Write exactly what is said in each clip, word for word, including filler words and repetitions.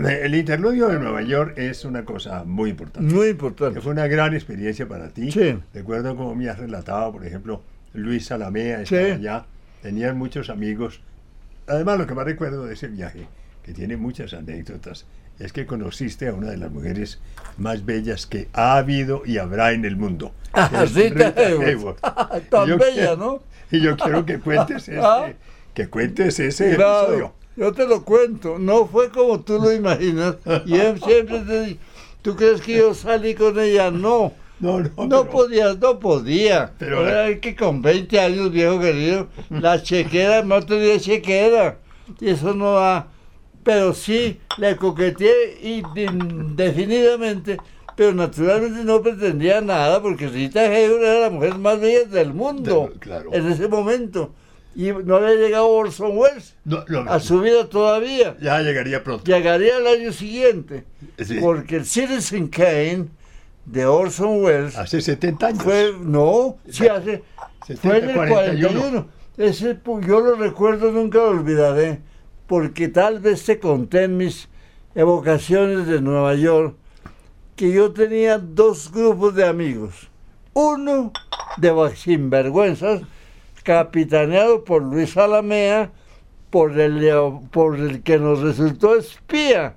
el interludio de Nueva York es una cosa muy importante. Muy importante. Que fue una gran experiencia para ti. Sí. Recuerdo cómo me has relatado, por ejemplo, Luis Salamea Sí. estaba allá, tenían muchos amigos. Además, lo que más recuerdo de ese viaje, que tiene muchas anécdotas, es que conociste a una de las mujeres más bellas que ha habido y habrá en el mundo. Ah, que es Rita Rita Hayworth. Hayworth. Tan Y yo bella, quiero- ¿no? Y yo quiero que cuentes ese, Ah. que cuentes ese Claro, episodio. yo te lo cuento, no fue como tú lo imaginas. Y él siempre te dice, ¿tú crees que yo salí con ella? No, No, no, no pero- podía, no podía. Pero Pero la- era que con veinte años, viejo querido, la chequera, no tenía chequera. Y eso no da. Pero sí, le coqueteé indefinidamente, pero naturalmente no pretendía nada, porque Rita Hayworth era la mujer más bella del mundo De- claro. en ese momento. Y no le había llegado Orson Welles No, no, a su vida todavía. ya llegaría pronto. Llegaría el año siguiente, Sí. porque el Citizen Kane de Orson Welles Hace setenta años. fue, no, sí, hace, fue en el cuarenta y uno. Ese, pu- yo lo recuerdo, nunca lo olvidaré, porque tal vez te conté en mis evocaciones de Nueva York que yo tenía dos grupos de amigos. Uno de va- sinvergüenzas, capitaneado por Luis Salamea, por el, leo- por el que nos resultó espía,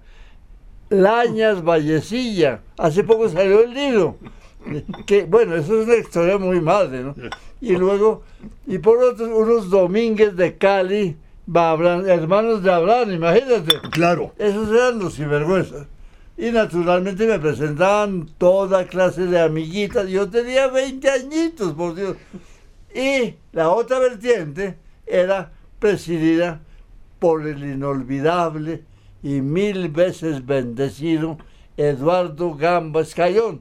Lañas Vallecilla. Hace poco salió el libro. Que, bueno, eso es una historia muy madre, ¿no? Y luego, y por otros, unos Domínguez de Cali, Babran- hermanos de Abraham, imagínate. Claro. Esos eran los sinvergüenzas. Y naturalmente me presentaban toda clase de amiguitas. Yo tenía veinte añitos, por Dios. Y la otra vertiente era presidida por el inolvidable y mil veces bendecido Eduardo Gamba Escayón,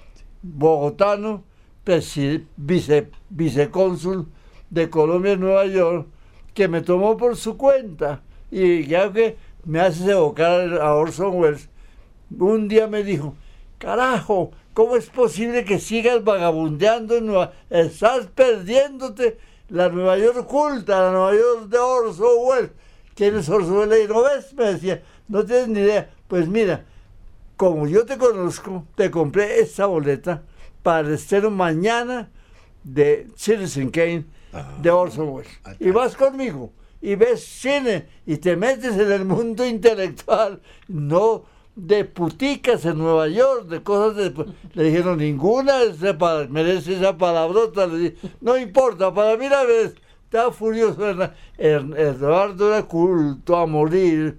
bogotano, presi- vice, vicecónsul de Colombia en Nueva York, que me tomó por su cuenta. Y ya que me haces evocar a Orson Welles, un día me dijo, carajo, ¿cómo es posible que sigas vagabundeando en Nueva York? Estás perdiéndote la Nueva York culta, la Nueva York de Orson Welles. ¿Quién es Orson Welles? Y no ves, me decía, no tienes ni idea. Pues mira, como yo te conozco, te compré esta boleta para el estreno mañana de Citizen Kane de Orson Welles. Y vas conmigo y ves cine y te metes en el mundo intelectual, no de puticas en Nueva York, de cosas de... Le dijeron, ninguna ese pa- merece esa palabrota. Le dije, no importa, para mí la vez, estaba furioso. ¿Verdad? Er- Eduardo era culto a morir,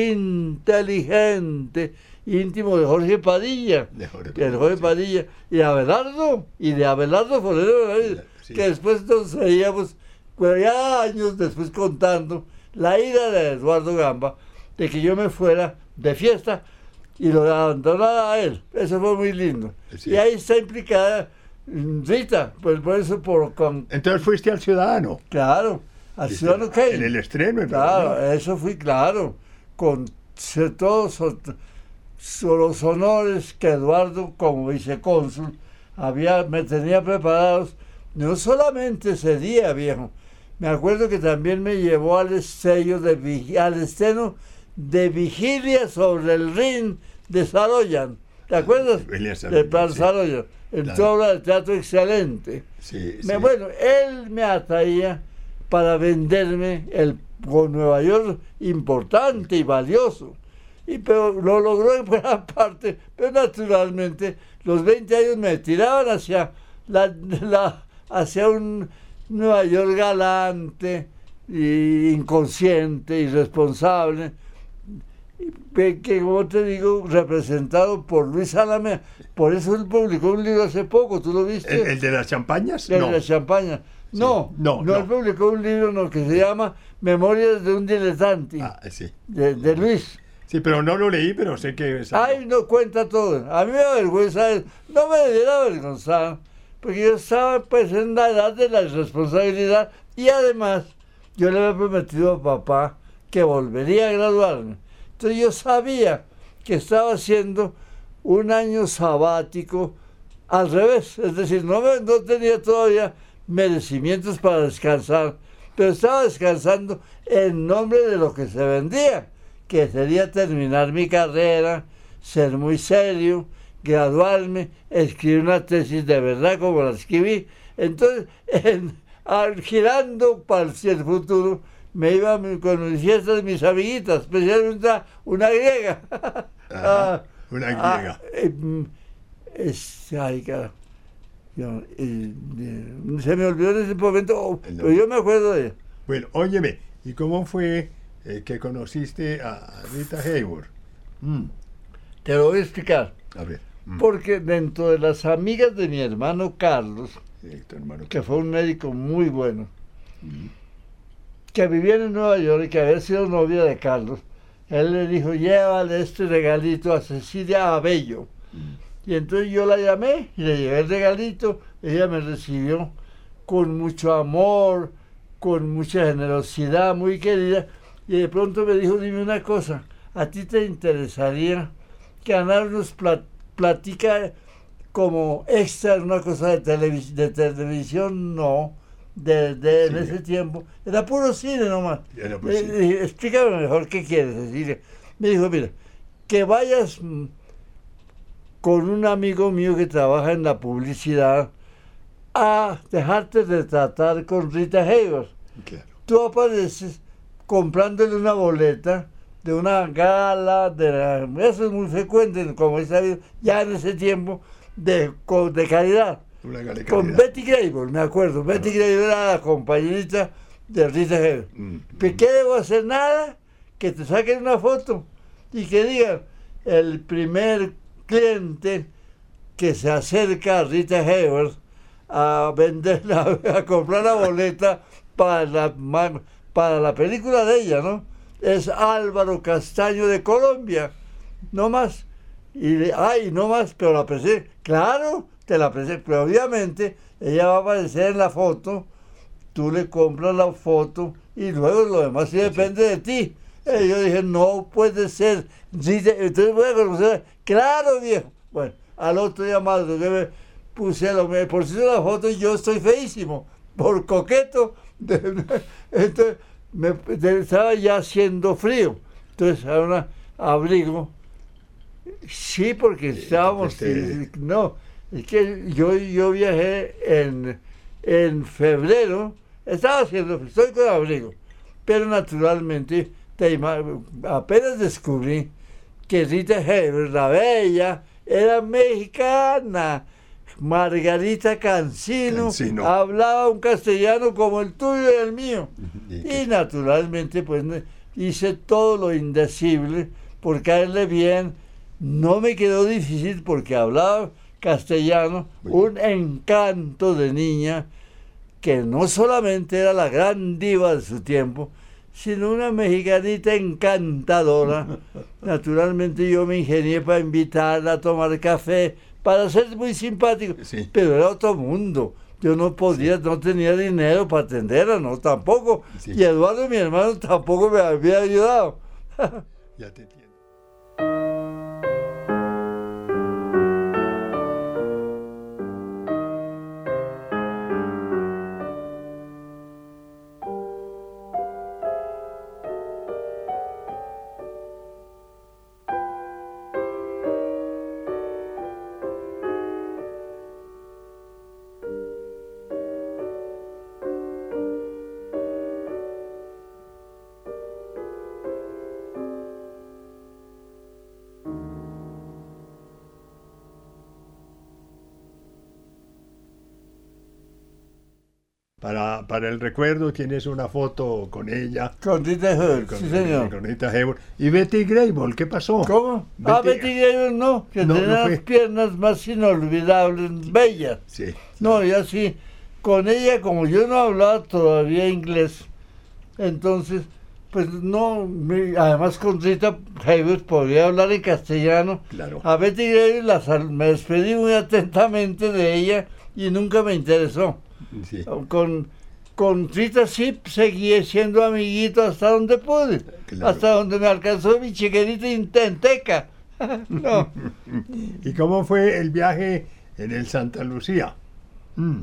inteligente, íntimo de Jorge Padilla, De Jorge de Jorge Padilla, y Abelardo, y de Abelardo Forero, ¿verdad? Sí. Que después nos veíamos, bueno, ya años después contando la ira de Eduardo Gamba, de que yo me fuera de fiesta y lo abandonara a él. Eso fue muy lindo. Sí. Y ahí está implicada mm, Rita, pues por eso, por con, Entonces fuiste al Ciudadano. claro, al Ciudadano Kane. En el estreno. En Nueva Claro, York. eso fui claro, con se- todos so- so- los honores que Eduardo, como vicecónsul, había, me tenía preparados, no solamente ese día, viejo. Me acuerdo que también me llevó al sello de vigi- al estreno de Vigilia sobre el Rin de Saroyan. ¿Te acuerdas? Vigilia De Saroyan, Plan sí. Saroyan. En Claro. toda obra de teatro excelente. Sí, Me- sí. Bueno, él me atraía para venderme el con Nueva York importante y valioso. Y pero lo logró en buena parte, pero naturalmente los veinte años me tiraban hacia la, la hacia un Nueva York galante, y inconsciente, irresponsable, que, que, como te digo, representado por Luis Salamea. Por eso él publicó un libro hace poco, ¿tú lo viste? ¿El, el de las champañas? El No. de la champaña. No, No, no, no. él publicó un libro no, que se llama Memorias de un diletante, Ah, sí. de, de Luis. Sí, pero no lo leí, pero sé que... es algo. Ay, no cuenta todo. A mí me avergüenza, eso. No me debiera avergonzar, porque yo estaba pues en la edad de la responsabilidad y además yo le había prometido a papá que volvería a graduarme. Entonces yo sabía que estaba haciendo un año sabático al revés, es decir, no, me- no tenía todavía merecimientos para descansar, pero estaba descansando en nombre de lo que se vendía, que sería terminar mi carrera, ser muy serio, graduarme, escribir una tesis de verdad como la escribí. Entonces, en, al, girando para el futuro, me iba con mis fiestas, mis amiguitas, especialmente una, una griega. Ajá, una griega. Ah, eh, es, ay, cara, yo, eh, eh, se me olvidó en ese momento, oh, No. pero yo me acuerdo de ella. Bueno, óyeme, ¿y cómo fue eh, que conociste a Rita Hayworth? Mm, Te lo voy a explicar. a ver. Mm, Porque dentro de las amigas de mi hermano Carlos, eh, tu hermano. que fue un médico muy bueno, Mm, que vivía en Nueva York y que había sido novia de Carlos, él le dijo, llévale este regalito a Cecilia Abello. mm, Y entonces yo la llamé y le llevé el regalito, ella me recibió con mucho amor, con mucha generosidad, muy querida, y de pronto me dijo, dime una cosa, ¿a ti te interesaría ganarnos plat platica como extra en una cosa de, televis de televisión? No, de, de en ese tiempo, era puro cine nomás. Era puro Le cine. dije, explícame mejor qué quieres decir. Me dijo, mira, que vayas mm, con un amigo mío que trabaja en la publicidad a dejarte de tratar con Rita Hayworth. claro. Tú apareces comprándole una boleta de una gala, de la, eso es muy frecuente, como he sabido, ya en ese tiempo, de, de caridad. Una gala de Con calidad. Betty Grable, me acuerdo. Betty Grable era la compañerita de Rita Hayworth. Mm, ¿Pero qué debo hacer? Nada, que te saquen una foto y que digan, el primer cliente que se acerca a Rita Hayworth a vender, la, a comprar la boleta para la, para la película de ella, ¿no? Es Álvaro Castaño de Colombia, no más. Y le, ay, no más, pero la presenté. Claro, te la presenté, pero obviamente ella va a aparecer en la foto, tú le compras la foto y luego lo demás sí depende de ti. Y yo dije, no puede ser. Entonces voy a conocer. Claro, viejo. Bueno, al otro día más, que me puse lo me por si la foto y yo estoy feísimo, por coqueto. Entonces, me, estaba ya haciendo frío. Entonces, a un abrigo. Sí, porque estábamos. Este... No, es que yo, yo viajé en, en febrero. Estaba haciendo frío, estoy con abrigo. Pero naturalmente, te, apenas descubrí que Rita Hayworth, la bella, era mexicana. Margarita Cancino, Cancino hablaba un castellano como el tuyo y el mío. Y naturalmente, pues hice todo lo indecible por caerle bien. No me quedó difícil porque hablaba castellano, un encanto de niña que no solamente era la gran diva de su tiempo, sino una mexicanita encantadora. Naturalmente yo me ingenié para invitarla a tomar café, para ser muy simpático, sí. Pero era otro mundo. Yo no podía, sí. No tenía dinero para atenderla, no, tampoco. Sí. Y Eduardo, mi hermano, tampoco me había ayudado. Ya te entiendo. Para, para el recuerdo tienes una foto con ella. Con Rita Hayworth, con, sí señor. Con Rita Hayworth. ¿Y Betty Grable? ¿Qué pasó? ¿Cómo? Betty... Ah, Betty Grable no, que no, tenía no las piernas más inolvidables, bellas. Sí. No, y así, con ella, como yo no hablaba todavía inglés, entonces, pues no, me, además con Rita Hayworth podía hablar en castellano. Claro. A Betty Grable la, me despedí muy atentamente de ella y nunca me interesó. Sí. Con, con Rita sí seguí siendo amiguito hasta donde pude, claro. Hasta donde me alcanzó mi chiquerita intenteca. No. ¿Y cómo fue el viaje en el Santa Lucía? Mm.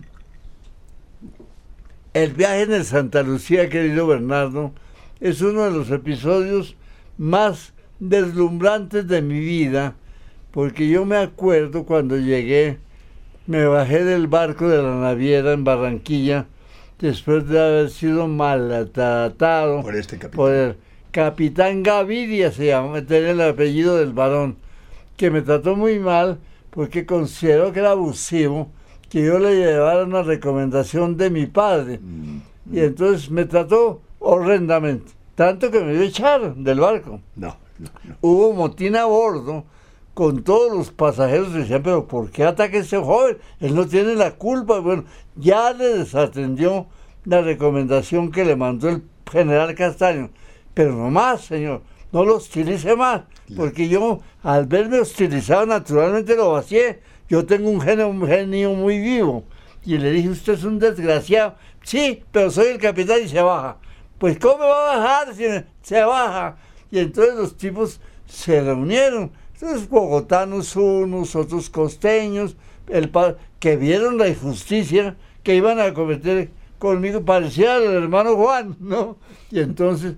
El viaje en el Santa Lucía, querido Bernardo, es uno de los episodios más deslumbrantes de mi vida, porque yo me acuerdo cuando llegué, me bajé del barco de la naviera en Barranquilla, después de haber sido maltratado por este capitán. Por el capitán Gaviria, se llama, tenía el apellido del varón, que me trató muy mal porque consideró que era abusivo que yo le llevara una recomendación de mi padre. Mm, mm. Y entonces me trató horrendamente, tanto que me dio echar del barco. No, no, no. Hubo motín a bordo con todos los pasajeros, decían, pero ¿por qué ataca a ese joven? Él no tiene la culpa. Bueno, ya le desatendió la recomendación que le mandó el general Castaño. Pero no más, señor, no lo hostilice más, porque yo, al verme hostilizado, naturalmente lo vacié. Yo tengo un genio, un genio muy vivo. Y le dije, usted es un desgraciado. Sí, pero soy el capitán y se baja. Pues, ¿cómo me va a bajar? Si se baja. Y entonces los tipos se reunieron. Entonces, bogotanos unos, otros costeños, el que vieron la injusticia que iban a cometer conmigo, parecía el hermano Juan, ¿no? Y entonces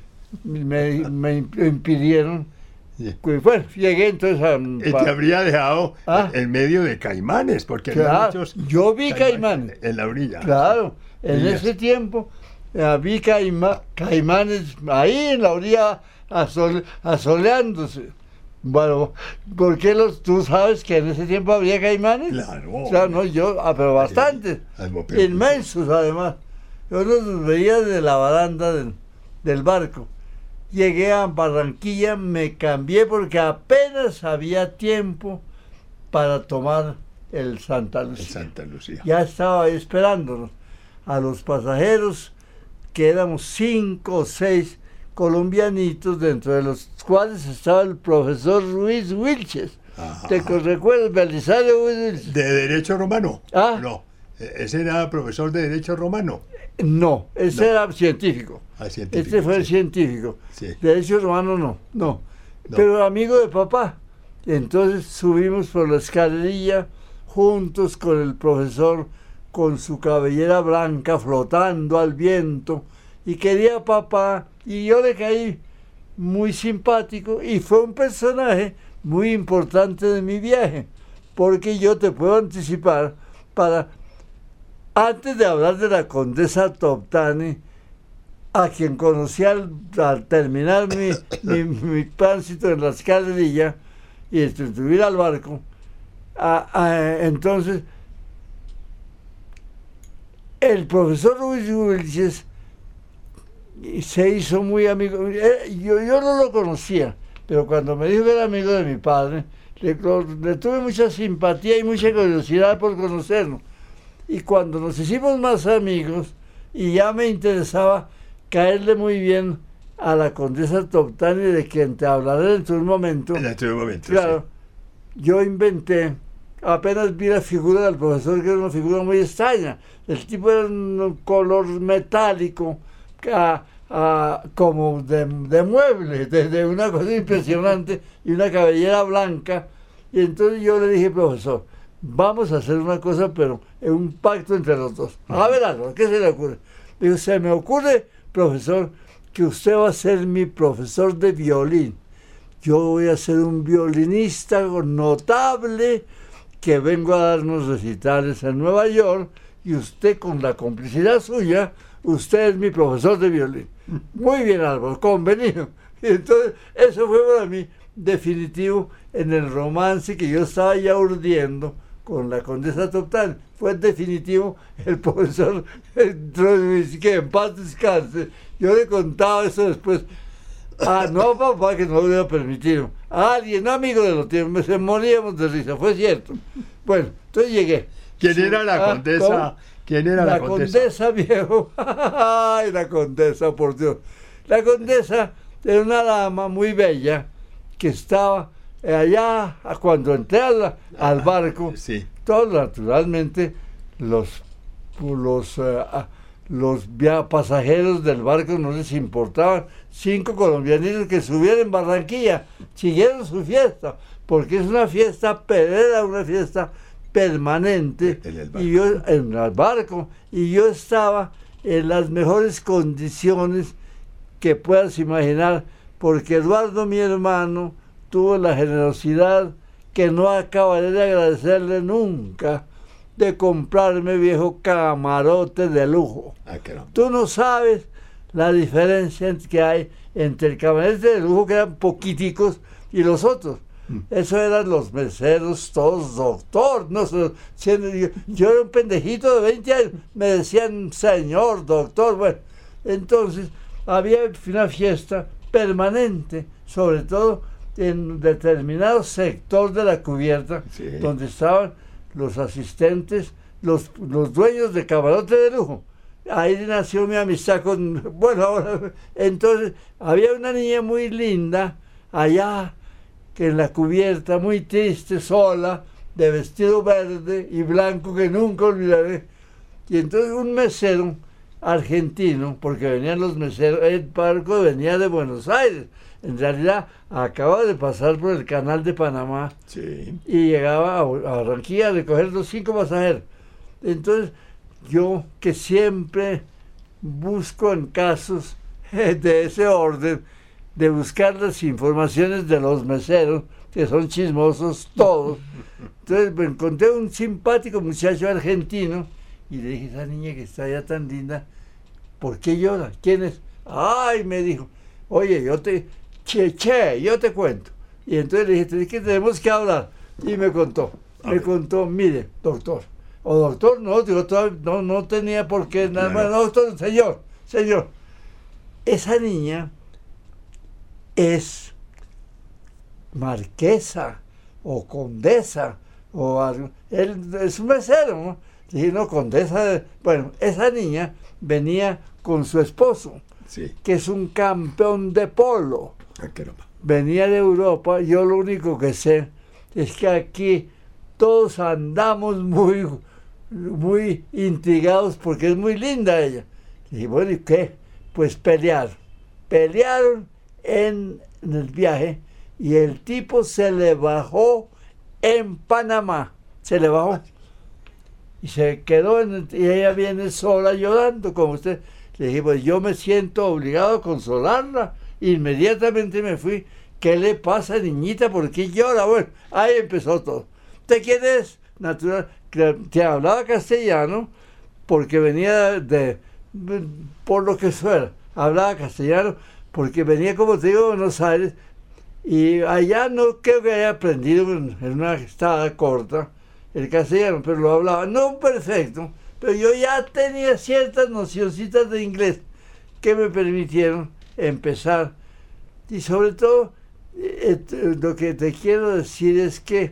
me, me impidieron. Pues, bueno, llegué entonces a... Y te habría dejado ¿Ah? en medio de caimanes, porque claro, había muchos... Yo vi caimanes. En la orilla. Claro, en Orillas. Ese tiempo eh, vi caima, caimanes ahí en la orilla asole, asoleándose. Bueno, ¿por qué los, tú sabes que en ese tiempo había caimanes? Claro. Claro, no, yo, ah, pero bastantes, sí, inmensos además. Yo los veía de la baranda del, del barco. Llegué a Barranquilla, me cambié porque apenas había tiempo para tomar el Santa Lucía. El Santa Lucía. Ya estaba ahí esperándonos a los pasajeros, que éramos cinco o seis colombianitos, dentro de los cuales estaba el profesor Ruiz Wilches. Ajá. ¿Te recuerdas? Belisario Ruiz Wilches. ¿De Derecho Romano? ¿Ah? No, ese era profesor de Derecho Romano. No, ese no. era científico. Ah, científico. Este fue sí. el científico. Sí. Derecho Romano no, no, no. Pero amigo de papá. Entonces subimos por la escalerilla juntos con el profesor, con su cabellera blanca flotando al viento, y quería a papá, y yo le caí muy simpático, y fue un personaje muy importante de mi viaje, porque yo te puedo anticipar, para antes de hablar de la condesa Toptani, a quien conocí al, al terminar mi, mi, mi tránsito en la escalerilla y subir al barco, a, a, entonces el profesor Luis Wilches se hizo muy amigo. Yo, yo no lo conocía, pero cuando me dijo que era amigo de mi padre, le, le tuve mucha simpatía y mucha curiosidad por conocerlo. Y cuando nos hicimos más amigos, y ya me interesaba caerle muy bien a la condesa Toptani, de quien te hablaré dentro de un momento. Dentro de un momento, claro, sí. Yo inventé, apenas vi la figura del profesor, que era una figura muy extraña. El tipo era un color metálico, a, a, como de, de mueble, de, de una cosa impresionante, y una cabellera blanca. Y entonces yo le dije, profesor, vamos a hacer una cosa, pero en un pacto entre los dos. A ver algo, ¿qué se le ocurre? Digo, se me ocurre, profesor, que usted va a ser mi profesor de violín. Yo voy a ser un violinista notable que vengo a darnos recitales en Nueva York, y usted, con la complicidad suya, usted es mi profesor de violín. Muy bien, Álvaro, convenido. Y entonces, eso fue para mí definitivo en el romance que yo estaba ya urdiendo con la condesa Toptani. Fue definitivo el profesor, que en paz descanse. Yo le contaba eso después. Ah, no, papá, que no lo hubiera permitido. A alguien, amigo de los tiempos, se moríamos de risa, fue cierto. Bueno, entonces llegué. ¿Quién era la condesa? Ah, ¿Quién era la, la condesa? La condesa, viejo. Ay, la condesa, por Dios. La condesa era una dama muy bella que estaba allá cuando entré al, al barco. Sí. Todos, naturalmente, los, los, uh, los pasajeros del barco no les importaban. Cinco colombianos que subieron en Barranquilla siguieron su fiesta, porque es una fiesta perera, una fiesta permanente, en el barco. Y yo en el barco, y yo estaba en las mejores condiciones que puedas imaginar porque Eduardo, mi hermano, tuvo la generosidad que no acabaré de agradecerle nunca, de comprarme, viejo, camarote de lujo. Ah, caramba. Tú no sabes la diferencia que hay entre el camarote de lujo, que eran poquiticos, y los otros. Mm. Eso eran los meseros, todos doctor. No, siendo yo, yo era un pendejito de veinte años, me decían señor, doctor. Bueno, entonces había una fiesta permanente, sobre todo en determinado sector de la cubierta, sí, donde estaban los asistentes, los, los dueños de camarote de lujo. Ahí nació mi amistad con... Bueno, ahora, entonces, había una niña muy linda allá, que en la cubierta, muy triste, sola, de vestido verde y blanco, que nunca olvidaré. Y entonces un mesero argentino, porque venían los meseros, el barco venía de Buenos Aires, en realidad acaba de pasar por el canal de Panamá, sí, y llegaba a Barranquilla a recoger los cinco pasajeros. Entonces yo, que siempre busco en casos de ese orden, de buscar las informaciones de los meseros, que son chismosos todos, entonces me encontré un simpático muchacho argentino y le dije, esa niña que está allá tan linda, ¿por qué llora? ¿Quién es? Ay, me dijo, oye, yo te... Che, che, yo te cuento. Y entonces le dije, es que tenemos que hablar. Y me contó, me ver. contó, mire, doctor, o doctor, no, digo, no, no tenía por qué, nada más, no, doctor, señor, señor, esa niña es marquesa, o condesa, o algo, él es un mesero, ¿no? Le dije, no, condesa, de... bueno, esa niña venía con su esposo, sí, que es un campeón de polo. Ah, venía de Europa. Yo lo único que sé es que aquí todos andamos muy, muy intrigados porque es muy linda ella. Y bueno, ¿y qué? Pues pelearon. Pelearon en, en el viaje y el tipo se le bajó en Panamá. Se le bajó. Y se quedó en el, y ella viene sola llorando, como usted. Le dije, pues yo me siento obligado a consolarla. Inmediatamente me fui. ¿Qué le pasa, niñita? ¿Por qué llora? Bueno, ahí empezó todo. ¿Usted quién es? Natural. Te hablaba castellano porque venía de, de por lo que fuera. Hablaba castellano porque venía, como te digo, de Buenos Aires. Y allá no creo que haya aprendido en, en una estada corta el castellano, pero lo hablaba. No perfecto, pero yo ya tenía ciertas nocioncitas de inglés que me permitieron empezar. Y sobre todo, eh, lo que te quiero decir es que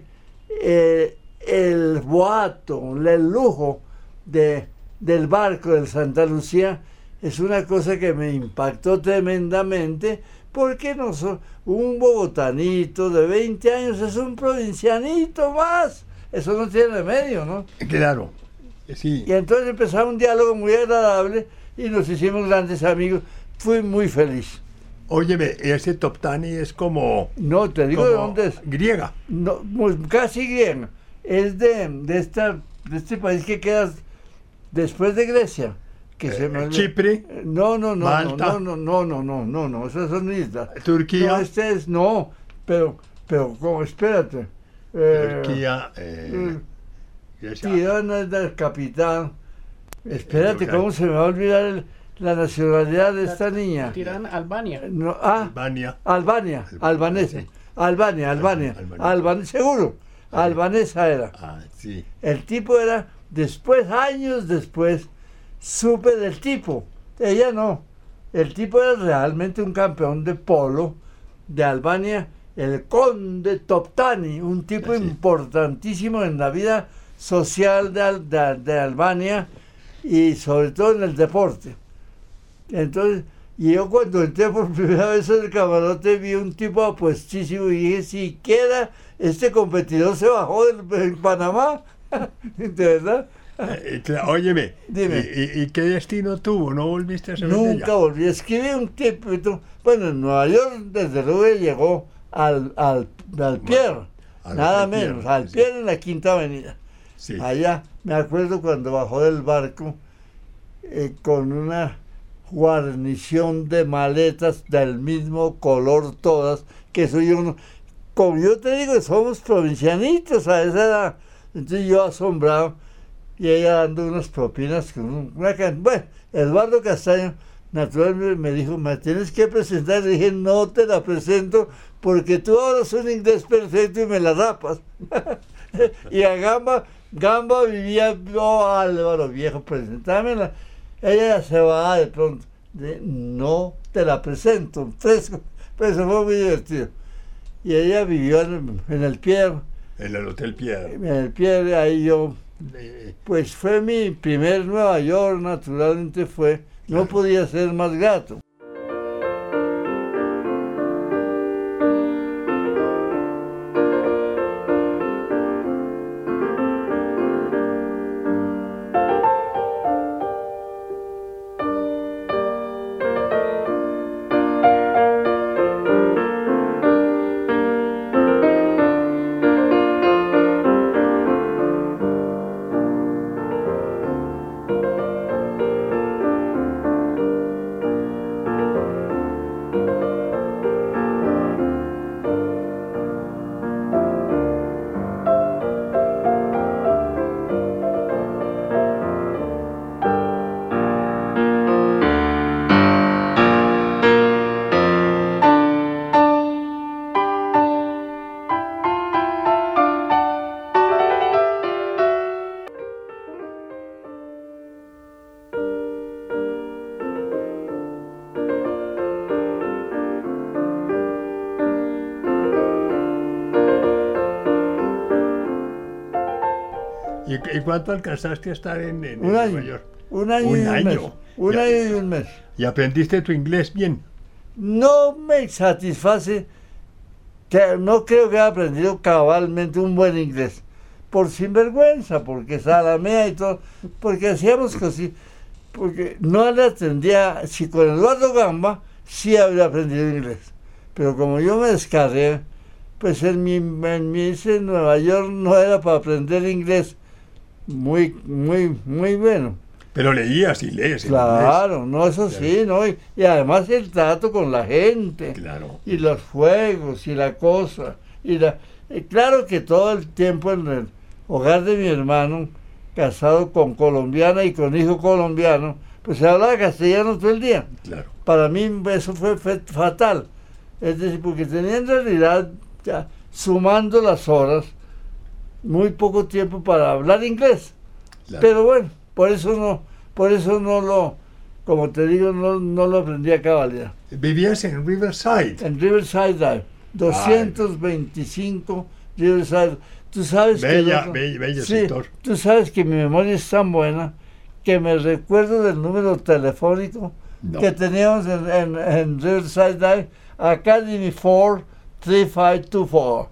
eh, el boato, el lujo de, del barco del Santa Lucía es una cosa que me impactó tremendamente, porque no so, un bogotanito de veinte años es un provincianito más. Eso no tiene remedio, ¿no? Claro, sí. Y entonces empezaba un diálogo muy agradable y nos hicimos grandes amigos. Fui muy feliz. Óyeme, ese Toptani es como... No, te digo de dónde es. Griega. No, casi griega. Es de, de, esta, de este país que queda después de Grecia. Que eh, se me... Chipre. No, no, no, Malta. no, no, no, no, no, no, no, esas son islas. Turquía. No, este es, no, pero, pero, ¿cómo? Espérate. Eh, Turquía. Eh, eh, Tirana es del capitán. Espérate, ¿cómo se me va a olvidar el, la nacionalidad de esta niña? Tirana, Albania. No, ah, Albania. Albania, albanesa. Sí. Albania, Albania. Albania. Alban, seguro. Ah, albanesa era. Ah, sí. El tipo era, después, años después, supe del tipo. Ella no. El tipo era realmente un campeón de polo de Albania, el conde Toptani, un tipo ah, sí. importantísimo en la vida social de, de, de Albania y sobre todo en el deporte. Entonces, y yo cuando entré por primera vez en el camarote vi un tipo apuestísimo y dije, siquiera este competidor se bajó de Panamá. ¿De verdad? Eh, claro, óyeme, Dime. ¿y, y qué destino tuvo? ¿No volviste a saber Nunca de ella? volví. Escribí un tipo. Bueno, en Nueva York, desde luego, llegó al, al, al Pierre, al nada Pierre, menos, al sí. Pierre en la Quinta Avenida. Sí. Allá, me acuerdo cuando bajó del barco eh, con una guarnición de maletas del mismo color todas, que soy uno, como yo te digo, somos provincianitos a esa edad. Entonces yo asombrado, y ella dando unas propinas con una can... Bueno, Eduardo Castaño, naturalmente me dijo, me tienes que presentar. Le dije, no te la presento porque tú hablas un inglés perfecto y me la rapas. Y a Gamba, Gamba vivía, oh Álvaro viejo, presentámela. Ella se va de pronto, de, no te la presento, fresco. Pues eso fue muy divertido. Y ella vivió en, en el Pierre. En el Hotel Pierre. En el Pierre, ahí yo, pues fue mi primer Nueva York, naturalmente fue, no podía ser más grato. ¿Y, ¿Y cuánto alcanzaste a estar en, en, un en año, Nueva York? Un año un y un año. mes. Un Ya, año y un mes. ¿Y aprendiste tu inglés bien? No me satisface, que no creo que haya aprendido cabalmente un buen inglés. Por sinvergüenza, porque salamea y todo, porque hacíamos cosas, porque no le atendía, si con Eduardo Gamba sí habría aprendido inglés. Pero como yo me descargué, pues en mi, en mi en Nueva York no era para aprender inglés muy, muy, muy bueno. Pero leías y lees en Claro, inglés. no, eso Claro. sí, ¿no? Y, y además el trato con la gente. Claro. Y los juegos, y la cosa. Y la, y claro que todo el tiempo en el hogar de mi hermano, casado con colombiana y con hijo colombiano, pues se hablaba castellano todo el día. Claro. Para mí eso fue fe- fatal. Es decir, porque tenía en realidad, ya, sumando las horas, muy poco tiempo para hablar inglés. Claro. Pero bueno, por eso no, por eso no lo, como te digo, no, no lo aprendí a cabalidad. Vivías en Riverside. En Riverside Drive, doscientos veinticinco Riverside. Tú sabes Bella, que... bella, bello sí, sector. tú sabes que mi memoria es tan buena que me recuerdo del número telefónico No. que teníamos en, en, en Riverside Drive, Academy cuatro tres cinco dos cuatro.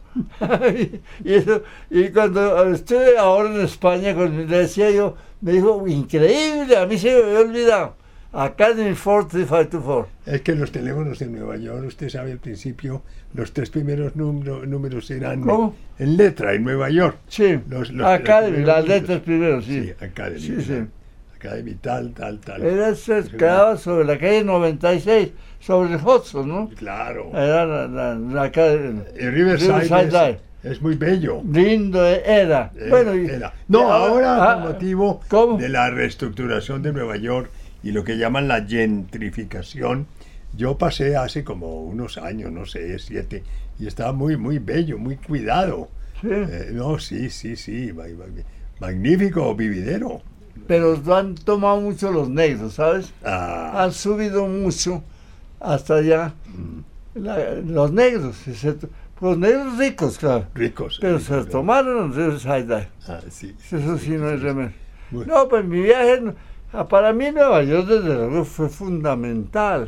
y, eso, y cuando estuve ahora en España, con, le decía yo, me dijo, increíble, a mí se me había olvidado. Academy cuatro tres cinco dos cuatro. Es que los teléfonos en Nueva York, usted sabe, al principio, los tres primeros número- números eran ¿Cómo? en letra, en Nueva York. Sí, Los- los- Academy, los las primeros letras números. primero, sí. Sí, Academy. Sí, ¿verdad? sí. Academy tal, tal, tal. Era, se quedaba sobre la calle noventa y seis, sobre el Hudson, ¿no? Claro. Era la, la, la calle. Y Riverside, Riverside Drive. es, es muy bello. Lindo era. Eh, bueno, y- era. No, y ahora ah, con motivo ¿cómo? de la reestructuración de Nueva York y lo que llaman la gentrificación, yo pasé hace como unos años, no sé, siete, y estaba muy, muy bello, muy cuidado. sí, Eh, no, sí, sí, sí, ma- ma- magnífico vividero. pero lo han tomado mucho los negros, ¿sabes? Ah, Han subido mucho hasta allá. La- los negros, excepto- los negros ricos, claro. ricos. Pero ricos, se los pero- tomaron en Riverside Drive. Ah, sí. Eso sí no hay remedio. Muy- No, pues mi viaje, no- ah, para mí Nueva York desde luego fue fundamental,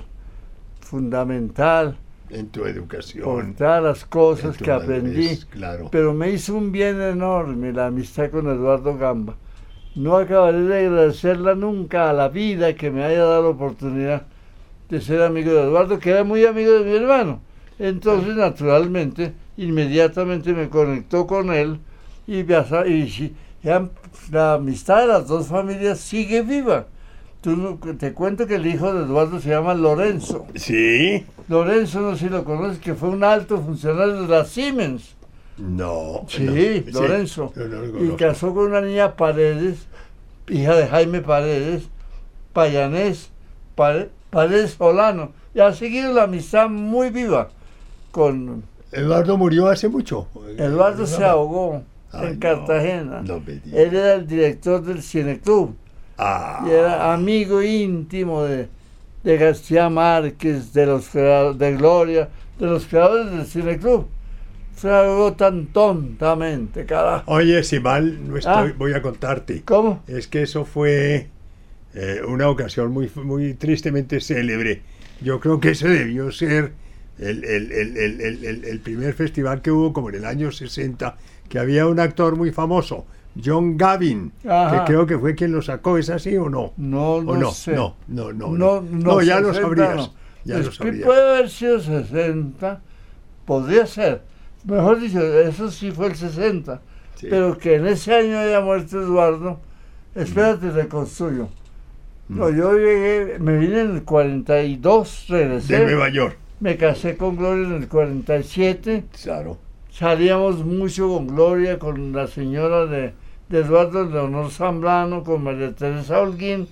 fundamental En tu por educación. todas las cosas en tu que aprendí, madurez, claro. pero me hizo un bien enorme la amistad con Eduardo Gamba. No acabaré de agradecerla nunca a la vida que me haya dado la oportunidad de ser amigo de Eduardo, que era muy amigo de mi hermano. Entonces, naturalmente, inmediatamente me conectó con él y, me asa- y, si- ya la amistad de las dos familias sigue viva. Tú, te cuento que el hijo de Eduardo se llama Lorenzo. Sí. Lorenzo, no sé si lo conoces, que fue un alto funcionario de la Siemens. No. Sí, no, Lorenzo. Sí, no, no lo y conozco. casó con una niña Paredes, hija de Jaime Paredes, Payanés, Pare- Paredes Solano. Y ha seguido la amistad muy viva con... Eduardo murió hace mucho. Eduardo se ahogó Ay, en no, Cartagena. no me digas. Él era el director del Cineclub Ah. y era amigo íntimo de, de García Márquez, de los creadores, de Gloria, de los creadores del Cineclub. Se ahogó tan tontamente, carajo. Oye, si mal no estoy, Ah. voy a contarte. ¿Cómo? Es que eso fue eh, una ocasión muy, muy tristemente célebre. Yo creo que ese debió ser el, el, el, el, el, el- el primer festival que hubo como en el año sesenta, que había un actor muy famoso, John Gavin, Ajá. que creo que fue quien lo sacó. ¿Es así o no? No, ¿O no, no? sé. No, no, no. No, No, no, ya lo sesenta sabrías. no. Ya lo Es que sabrías. puede haber sido sesenta, podría ser. Mejor dicho, eso sí fue el sesenta. Sí. Pero que en ese año haya muerto Eduardo, espérate, reconstruyo. No, yo llegué, me vine en el cuarenta y dos, regresé. De Nueva York. Me casé con Gloria en el cuarenta y siete. Claro. Salíamos mucho con Gloria, con la señora de, de Eduardo Leonor Zambrano, con María Teresa Holguín.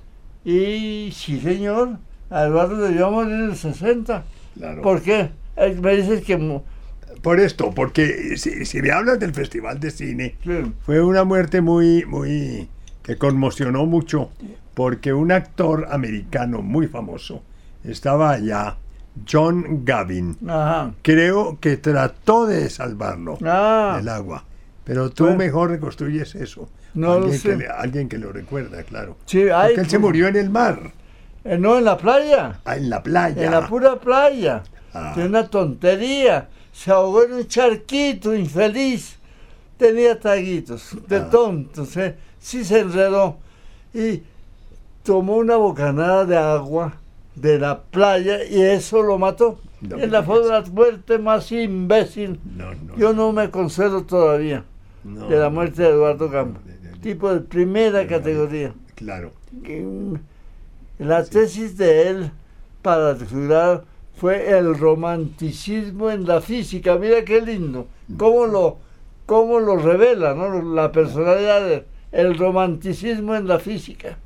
Y sí, señor, a Eduardo debió morir en el sesenta. Claro. ¿Por qué? Eh, Me dices que... mu- Por esto, porque si, si me hablas del Festival de Cine, Sí. fue una muerte muy, muy, que conmocionó mucho, porque un actor americano muy famoso estaba allá, John Gavin. Ajá. Creo que trató de salvarlo Ah, del agua, pero tú Bueno. mejor reconstruyes eso. No lo alguien, sé. que le- alguien que lo recuerda, claro. sí, ay, Porque él se pues, murió en el mar, eh, no, en la playa. ah, en la playa. En la pura playa. Ah. De una tontería. Se ahogó en un charquito, infeliz. Tenía traguitos, de Ah. tontos, ¿eh? Sí se enredó. Y tomó una bocanada de agua de la playa y eso lo mató. No Es me la digas. fue la muerte más imbécil. No, no, Yo no me consuelo todavía no, de la muerte de Eduardo Gamba. no, de- de- Tipo de primera de- categoría. Claro. Que, mm, La tesis de él para figurar fue el romanticismo en la física. Mira qué lindo. Cómo lo, cómo lo revela, ¿no? La personalidad de él. El romanticismo en la física.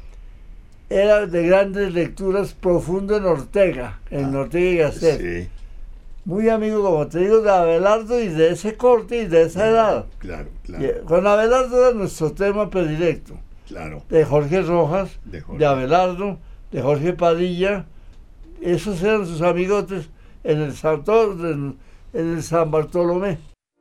Era de grandes lecturas, profundo en Ortega, en Ah, Ortega y Gasset. Sí, Muy amigo, como te digo, de Abelardo y de ese corte y de esa edad. claro, Y, claro, eh, Con Abelardo era nuestro tema predilecto. claro. De Jorge Rojas, De Jorge. de Abelardo, de Jorge Padilla. Esos eran sus amigotes en el, Santo, en, en el San Bartolomé.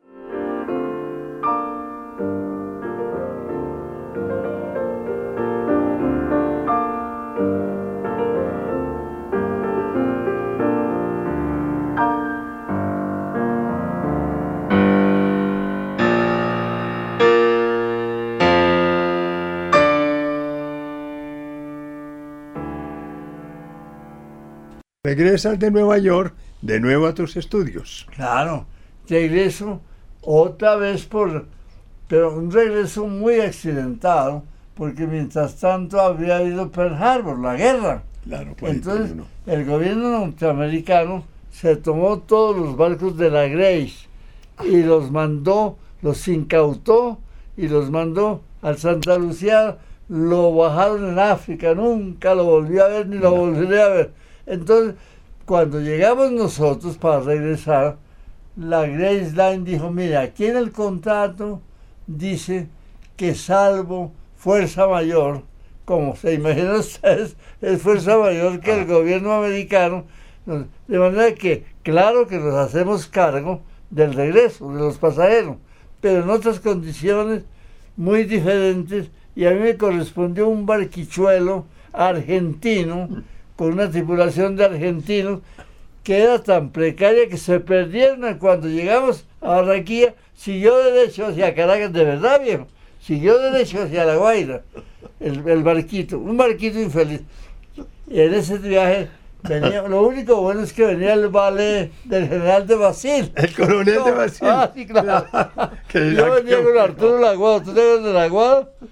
Regresas de Nueva York de nuevo a tus estudios. Claro, regreso otra vez por, pero un regreso muy accidentado, porque mientras tanto había habido Pearl Harbor, la guerra. Claro, Entonces, cuarenta y uno. el gobierno norteamericano se tomó todos los barcos de la Grace y los mandó, los incautó y los mandó al Santa Lucía, lo bajaron en África, nunca lo volví a ver ni lo No. volveré a ver. Entonces, cuando llegamos nosotros para regresar, la Grace Line dijo, mira, aquí en el contrato dice que salvo fuerza mayor, como se imaginan ustedes, es fuerza mayor que el Ah. gobierno americano, de manera que, claro que nos hacemos cargo del regreso de los pasajeros, pero en otras condiciones muy diferentes, y a mí me correspondió un barquichuelo argentino, con una tripulación de argentinos, que era tan precaria que se perdieron cuando llegamos a Barranquilla, siguió derecho hacia Caracas, de verdad viejo, siguió derecho hacia La Guaira, el, el barquito, un barquito infeliz. Y en ese viaje venía, lo único bueno es que venía el vale del general de Basil. El coronel No, de Basil. ah, sí, claro. Que Yo la- venía con Arturo Laguado, ¿tú te acuerdas de Laguado?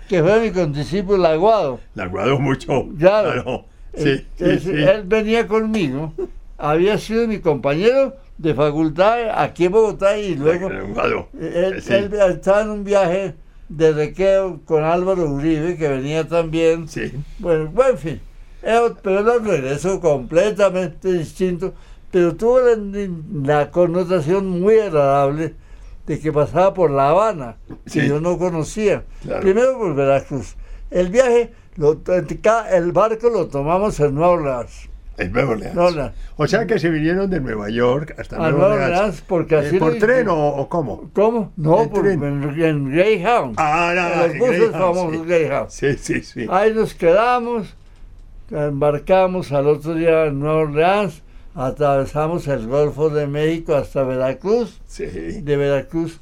que fue mi condiscípulo Aguado. La Aguado mucho. Claro. Claro. Sí, Él, sí, él- sí. él venía conmigo, había sido mi compañero de facultad aquí en Bogotá y luego La Aguado. él, Sí. él estaba en un viaje de recreo con Álvaro Uribe, que venía también. Sí. Bueno, bueno, en fin, eh, pero era un regreso completamente distinto, pero tuvo la, la connotación muy agradable de que pasaba por La Habana, que Sí. yo no conocía. Claro. Primero por Veracruz. El viaje, lo, el barco lo tomamos en Nueva Orleans. En Nueva Orleans. Nueva Orleans. O sea que se vinieron de Nueva York hasta A Nueva Nueva Orleans. Orleans, porque Eh, así ¿Por lo- tren o, o cómo? ¿Cómo? No, ¿En por, tren? en, en Greyhound. Ah, no, En los en buses Greyhound, famosos sí. Greyhound. Sí, sí, sí. Ahí nos quedamos, embarcamos al otro día en Nueva Orleans, atravesamos el Golfo de México hasta Veracruz, Sí. de Veracruz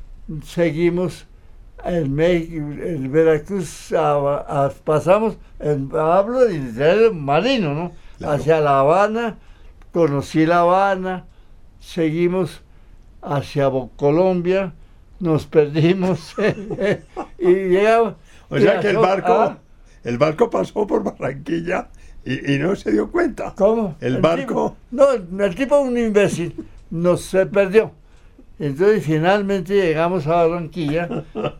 seguimos en México, en Veracruz a- a- pasamos, en, hablo de itinerario marino, ¿no? Claro. Hacia La Habana, conocí La Habana, seguimos hacia Bo- Colombia, nos perdimos y llegamos. O sea y que el aso- barco, ah, el barco pasó por Barranquilla y, y no se dio cuenta. ¿Cómo? El barco. tipo- no, el tipo un imbécil, nos se perdió. Entonces finalmente llegamos a Barranquilla.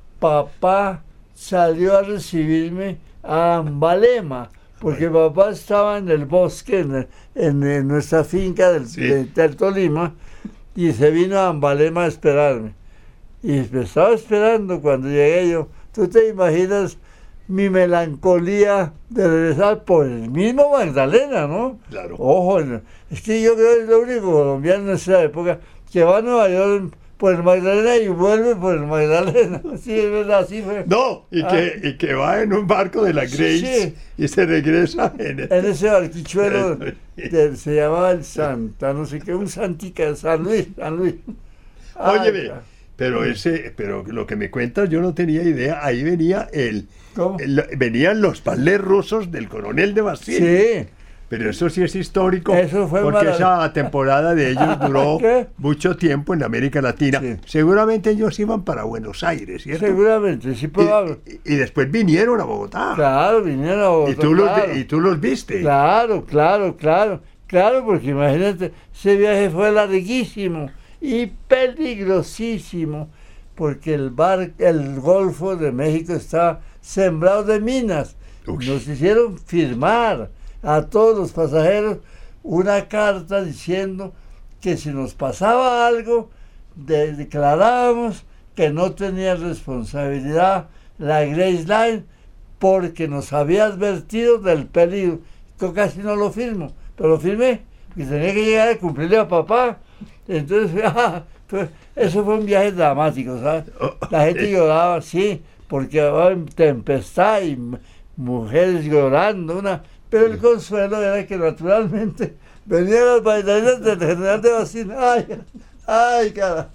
Papá salió a recibirme a Ambalema, porque papá estaba en el bosque, en, el- en- en nuestra finca del, Sí. de, del Tolima, y se vino a Ambalema a esperarme. Y me estaba esperando cuando llegué yo. ¿Tú te imaginas mi melancolía de regresar por el mismo Magdalena, no? Claro. Ojo, no, es que yo creo que es lo único colombiano en esa época que va a Nueva York por el Magdalena y vuelve por el Magdalena. Sí, es verdad, así fue. No, y, Ah. que, y que va en un barco de la Grace Sí. y se regresa en el... En ese barquichuelo de- se llamaba el Santa, no sé qué, un Santica, San Luis, San Luis. Óyeme, Ay, pero ese, pero lo que me cuentas yo no tenía idea. Ahí venía el, ¿Cómo? el- venían los palés rusos del coronel de Basil. Sí, Pero eso sí es histórico, Eso fue porque marav- esa temporada de ellos duró ¿Qué? mucho tiempo en América Latina. Sí. Seguramente ellos iban para Buenos Aires, ¿cierto? seguramente, sí, probable. Y, y después vinieron a Bogotá. Claro, vinieron a Bogotá, y, tú los, claro. vi- y tú los viste. Claro, claro, claro, claro, porque imagínate, ese viaje fue larguísimo y peligrosísimo, porque el bar, el Golfo de México está sembrado de minas. Uy. Nos hicieron firmar a todos los pasajeros una carta diciendo que si nos pasaba algo, de- declarábamos que no tenía responsabilidad la Grace Line porque nos había advertido del peligro. Yo casi no lo firmo, pero lo firmé, y tenía que llegar a cumplirle a papá. Entonces, ah, fue- eso fue un viaje dramático, ¿sabes? La gente lloraba, sí, porque había tempestad y m- mujeres llorando, una, pero el consuelo era que naturalmente venían las bailarinas del general de Basil. Ay, ay, cara.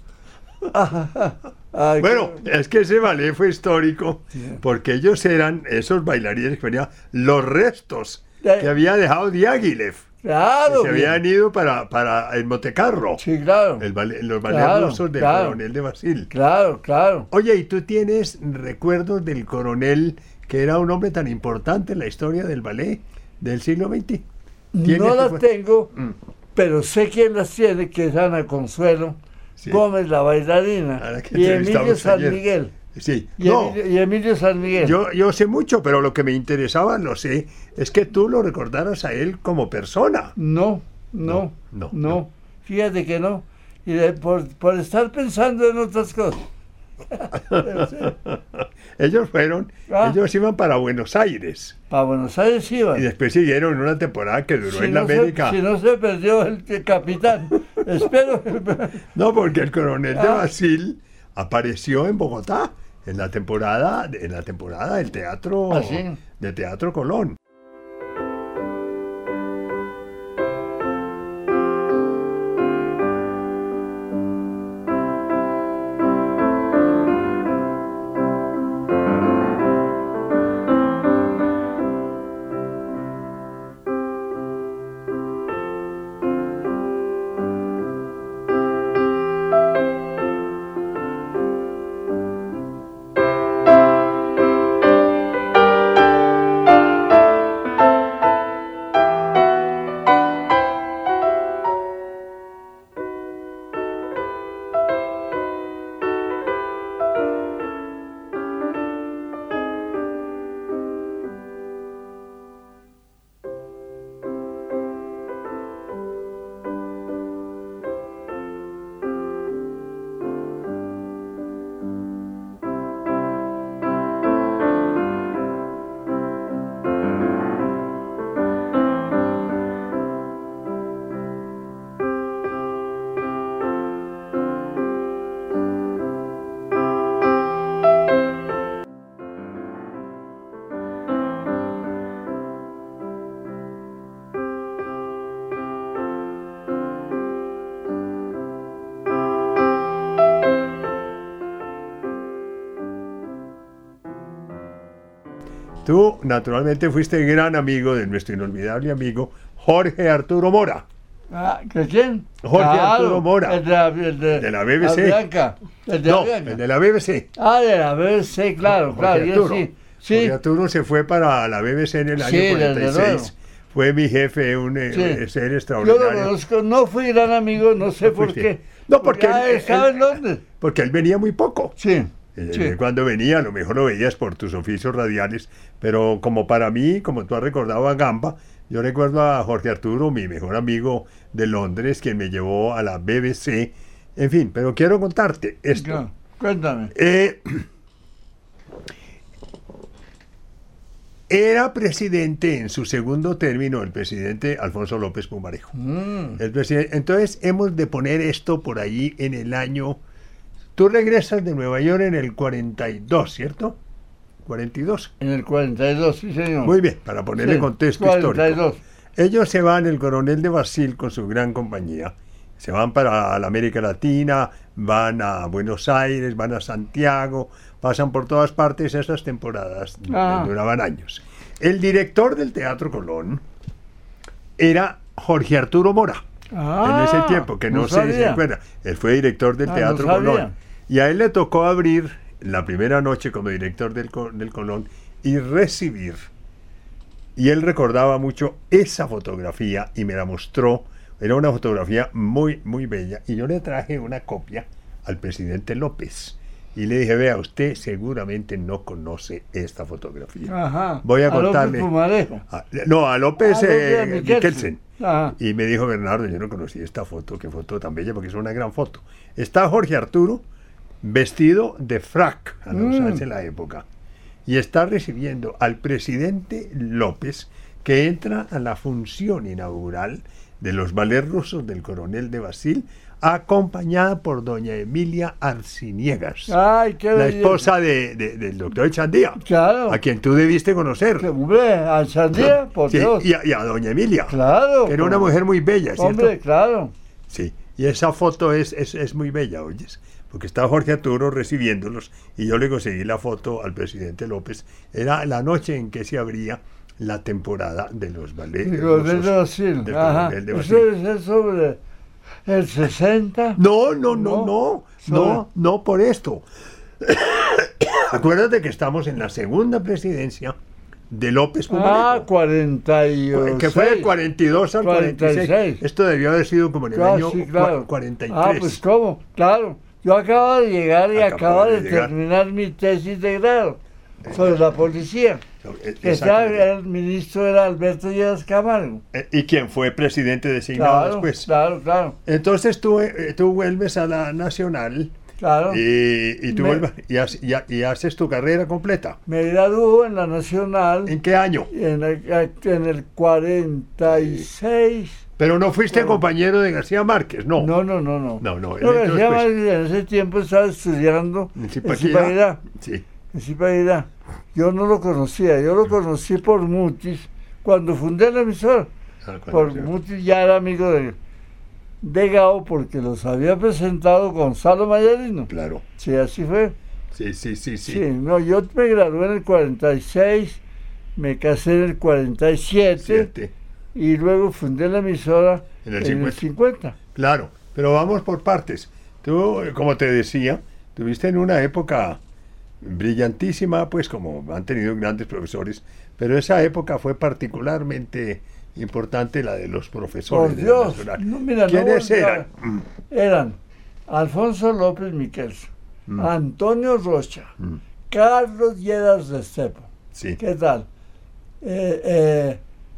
Ay, Bueno, qué- es que ese ballet fue histórico, Sí. porque ellos eran esos bailarines que venían los restos Ya- que había dejado Diaghilev, que claro. se habían ido para, para el Montecarlo, Sí, claro. el ballet- los ballets Claro, rusos del claro. coronel de Basil. Claro, claro. Oye, ¿y tú tienes recuerdos del coronel que era un hombre tan importante en la historia del ballet del siglo veinte? ¿Tienes No las recuer- tengo, Mm, pero sé quién las tiene, que es Ana Consuelo sí. Gómez, la bailarina, A la que y Emilio entrevistamos San ayer. Miguel. Sí, Y, no, Emilio, y Emilio San Miguel. yo, yo sé mucho, pero lo que me interesaba, no sé, es que tú lo recordaras a él como persona. No, no, No, no, no, no. Fíjate que no. Y de- por, por estar pensando en otras cosas. Pero sí, Ellos fueron, Ah. ellos iban para Buenos Aires para Buenos Aires iban. y después siguieron una temporada que duró Si en no, América. se, si no se perdió el, el capitán. Espero. No, porque el coronel de Ah. Basil apareció en Bogotá en la temporada, en la temporada del teatro, ¿Ah, sí? de Teatro Colón. Tú, naturalmente, fuiste gran amigo de nuestro inolvidable amigo Jorge Arturo Mora. Ah, ¿de quién? Jorge Claro, Arturo Mora. El de la, el de, De la B B C. Avianca, el de No, Avianca. el de la B B C. Ah, de la B B C, claro, Jorge claro. Yo Arturo. sí. Sí. Jorge Arturo se fue para la B B C en el año Sí, cuarenta y desde seis. luego. Fue mi jefe, un eh, Sí. ser Yo lo extraordinario. conozco, no fui gran amigo, no sé No por fuiste. qué. No, porque ah, él- estaba él- en Londres. Porque él venía muy poco. Sí. Eh, sí. Cuando venía, a lo mejor lo veías por tus oficios radiales, pero como para mí, como tú has recordado a Gamba, yo recuerdo a Jorge Arturo, mi mejor amigo de Londres, quien me llevó a la B B C. En fin, pero quiero contarte esto. No, cuéntame. Eh, era presidente en su segundo término el presidente Alfonso López Pumarejo. Mm. El presidente, entonces hemos de poner esto por allí en el año... Tú regresas de Nueva York en el cuarenta y dos, ¿cierto? cuarenta y dos. En el cuarenta y dos, sí, señor. Muy bien, para ponerle Sí, contexto cuarenta y histórico. dos. Ellos se van, el coronel de Basil con su gran compañía, se van para la América Latina, van a Buenos Aires, van a Santiago, pasan por todas partes esas temporadas, Ah. duraban años. El director del Teatro Colón era Jorge Arturo Mora, Ah, en ese tiempo, que no, sé si se sabía. acuerda. Él fue director del Ah, Teatro no sabía. Colón. Y a él le tocó abrir la primera noche como director del, Co- del Colón y recibir. Y él recordaba mucho esa fotografía y me la mostró. Era una fotografía muy, muy bella. Y yo le traje una copia al presidente López. Y le dije, vea, usted seguramente no conoce esta fotografía. Ajá. Voy a López contarle. Pumarejo. Ah, no, a López Ah, eh, López Mikkelsen. Mikkelsen. Ajá. Y me dijo Bernardo, yo no conocí esta foto, qué foto tan bella, porque es una gran foto. Está Jorge Arturo vestido de frac, a no Mm. usarse en la época, y está recibiendo al presidente López, que entra a la función inaugural de los ballets rusos del coronel de Basil, acompañada por doña Emilia Arciniegas, Ay, qué la belleza. esposa de, de- del doctor Echandía, Claro. a quien tú debiste conocer. Que, hombre, a Sandía, por Sí, Dios. y, a, y a doña Emilia, Claro. que era una como- mujer muy bella, ¿cierto? Hombre, claro. Sí, y esa foto es, es, es muy bella, oyes, porque está Jorge Arturo recibiéndolos y yo le conseguí la foto al presidente López. Era la noche en que se abría la temporada de los ballets El coronel rusos de Basil. del Ajá. coronel de Eso Basil. debe ser sobre el sesenta. No, no, no, No, no, sobre- no, no por esto. Acuérdate que estamos en la segunda presidencia de López Ah, Pumarejo, cuarenta y seis. que fue del cuarenta y dos al cuarenta y seis. cuarenta y seis. Esto debió haber sido como en el Claro, año sí, claro. cua- cuarenta y tres. Ah, pues cómo, claro. Yo acabo de llegar y Acababa acabo de de, llegar. terminar mi tesis de grado sobre la policía. Eh, Que estaba- exactamente. el ministro era Alberto Lleras Camargo. Eh, ¿Y quién fue presidente designado Claro, después? claro, claro, Entonces tú, eh, tú vuelves a la Nacional claro. y, y tú Me- vuelves y, haces- y ha- y haces tu carrera completa. Me graduó en la Nacional ¿En qué año? en el, en el cuarenta y seis. Pero no fuiste Bueno. compañero de García Márquez, no. No, no, no, no. No, no, él No, entró García después. Márquez en ese tiempo estaba estudiando En en Zipaquirá. Zipaquirá. Sí. En Zipaquirá. Yo no lo conocía, yo lo conocí por Mutis cuando fundé la emisora. Ah, cuando Por se- Mutis ya era amigo de, de Gao porque los había presentado Gonzalo Mayarino. Claro. Sí, así fue. Sí, sí, sí, sí. Sí, no, yo me gradué en el cuarenta y seis, me casé en el cuarenta y siete Siete. y luego fundé la emisora En el en el cincuenta. cincuenta. Claro. Pero vamos por partes. Tú, eh, como te decía, tuviste en una época brillantísima, pues como han tenido grandes profesores, pero esa época fue particularmente importante, la de los profesores Por de la Dios, Nacional. no, mira, no ¿Quiénes voltea- eran? Mm, Eran Alfonso López Mikkelsen, Mm. Antonio Rocha, mm, Carlos Lleras Restrepo. sí. ¿Qué tal? Eh, eh,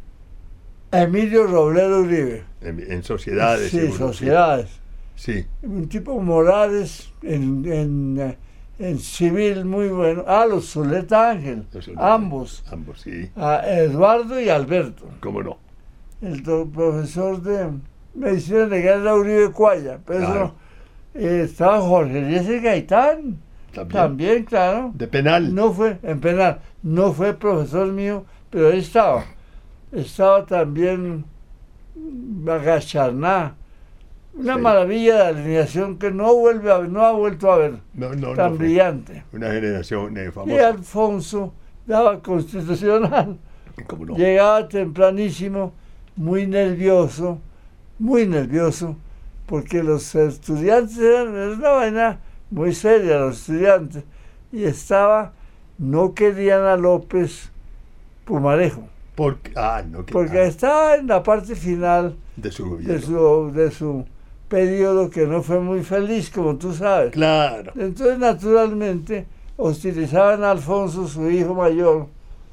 Emilio Robledo Uribe. En, en sociedades. Sí, seguro, sociedades. Sí. Un tipo Morales en, en, eh, en civil muy bueno. Ah, los Zuleta Ángel, Los Zuleta. ambos. Ambos, sí. A Eduardo y Alberto. ¿Cómo no? El do- profesor de medicina legal era Uribe Cuaya. Pero Claro. eh, estaba Jorge Eliezer Gaitán. También. También, claro. De penal. No fue, en penal, no fue profesor mío, pero ahí estaba. Estaba también Bagacharná. Una Sí. maravilla de alineación que no vuelve a, no ha vuelto a ver. No, no, tan no fue brillante. una generación eh, Y famosa. Alfonso, daba constitucional. ¿Cómo no? Llegaba tempranísimo, muy nervioso, muy nervioso, porque los estudiantes eran, era una vaina muy seria, los estudiantes, y estaba, no querían a López Pumarejo, Porque, ah, no, que, porque ah, estaba en la parte final de su gobierno. de su, de su periodo, que no fue muy feliz, como tú sabes. Claro. Entonces, naturalmente, hostilizaban a Alfonso, su hijo mayor,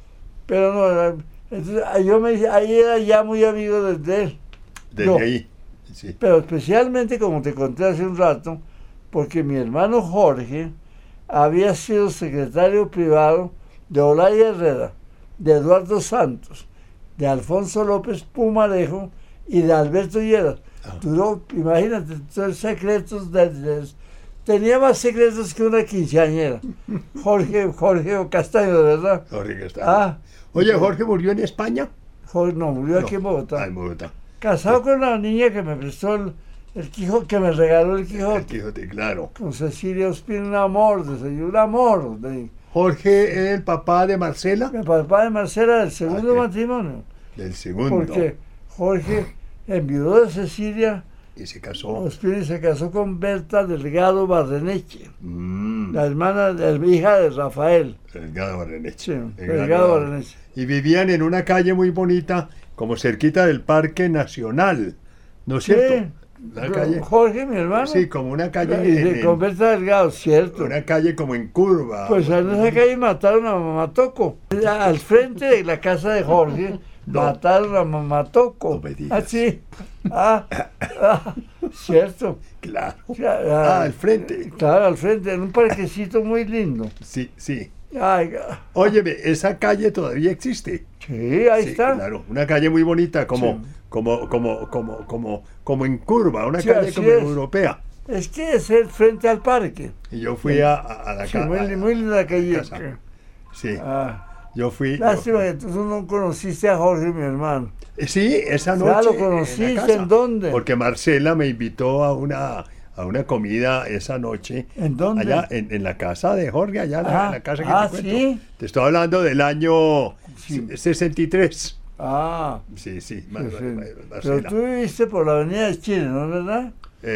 pero no, era- entonces, yo me, ahí era ya muy amigo de él, Desde yo. ahí. Sí. pero especialmente, como te conté hace un rato, porque mi hermano Jorge había sido secretario privado de Olaya Herrera, de Eduardo Santos, de Alfonso López Pumarejo y de Alberto Lleras. Ah. Duró, imagínate, todos secretos de, de- tenía más secretos que una quinceañera. Jorge, Jorge Castaño, de verdad. Jorge Castaño. Ah, Oye, ¿Jorge murió en España? Jorge no, murió No. aquí en Bogotá. Ah, en Bogotá. Casado con una niña que me prestó el, el Quijote, que me regaló el El Quijote. Quijote, claro. Con Cecilia Ospina, un amor, de Cecilia, un amor. De, Jorge, el papá de Marcela, el papá de Marcela, del segundo Ah, ¿qué? matrimonio. del segundo. Porque Jorge enviudó de Cecilia Y se casó. Ospina y se casó con Berta Delgado Barreneche, Mm, la hermana, la hija de Rafael. Delgado Barreneche. Sí, Delgado Delgado Barreneche. Y vivían en una calle muy bonita, como cerquita del Parque Nacional. ¿No es cierto? Sí, La calle. Jorge, mi hermano. Sí, como una calle. Y en- de- en- con Berta Delgado, cierto. una calle como en curva. Pues en esa calle mataron a Mamatoco. Al frente de la casa de Jorge No. mataron a Mamatoco. No me digas. Ah, sí. Ah, ah, cierto. Claro. Ah, Ah, al frente. Claro, al frente, en un parquecito muy lindo. Sí, sí. Ay, ah, Óyeme, esa calle todavía existe. sí, ahí Sí, está. claro, una calle muy bonita, como, Sí. como, como, como, como, como en curva, una Sí, calle así como es. europea. Es que es el frente al parque. Y yo fui a, a- a la Sí, ca- muy, a- muy linda calle. casa. Sí, Ah, yo fui. lástima yo- que tú no conociste a Jorge, mi hermano. Eh, Sí, esa noche. Ya lo en la conociste, casa. ¿en dónde? Porque Marcela me invitó a una, a una comida esa noche. ¿En dónde? Allá en, en la casa de Jorge, allá en la, Ah, en la casa que ah, te cuento. ¿sí? Te estoy hablando del año Sí. sesenta y tres. Ah, Sí, sí, sí, Mar- sí. Mar- Pero Marcela. tú viviste por la avenida de Chile, ¿no es verdad?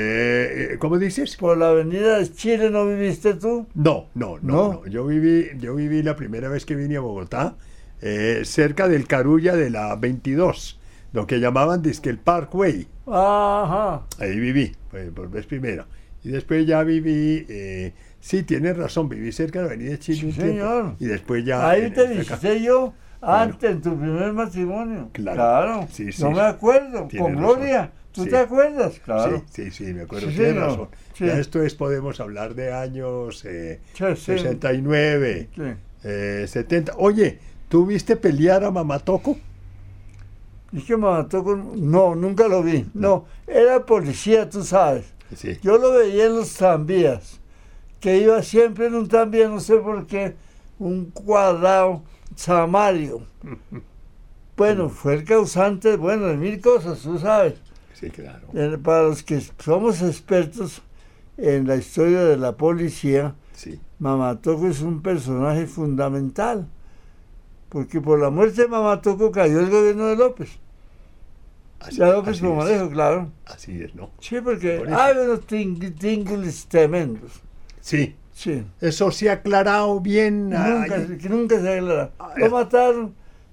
Eh, eh, ¿Cómo dices? Por la avenida de Chile no viviste tú. No, no, no, ¿No? no. Yo viví, yo viví la primera vez que vine a Bogotá, eh, cerca del Carulla de la veintidós, lo que llamaban dizque el Parkway. Ajá. Ahí viví, pues, por vez primera. Y después ya viví, eh, sí, tienes razón, viví cerca de la Avenida Chile Sí, un tiempo. señor. Y después ya... Ahí en te esta ca- visité yo Claro. antes, en tu primer matrimonio. Claro. Sí, sí, No sí. me acuerdo. Tienes Con razón. Gloria. ¿Tú Sí. te acuerdas? Claro. Sí, sí, sí, me acuerdo, Sí, tienes señor. razón. Sí. Ya esto es, podemos hablar de años eh, Sí, sí. sesenta y nueve, Sí. eh, setenta. Oye, ¿tú viste pelear a Mamatoco? Es que me mató con... No, nunca lo vi. No, era policía, tú sabes. Sí. Yo lo veía en los tranvías, que iba siempre en un tranvía, no sé por qué, un cuadrado Samario. Bueno, fue el causante, bueno, de mil cosas, tú sabes. Sí, claro. Eh, Para los que somos expertos en la historia de la policía, Sí. Mamatoco es un personaje fundamental, porque por la muerte de Mamatoco cayó el gobierno de López. Así, Ya López así Pumarejo, es. claro. Así es, ¿no? Sí, porque Por eso. hay unos ting- tingles tremendos. Sí. Sí. Eso se ha aclarado bien. Nunca, ay, que nunca se aclara. Ah, Lo es- mataron.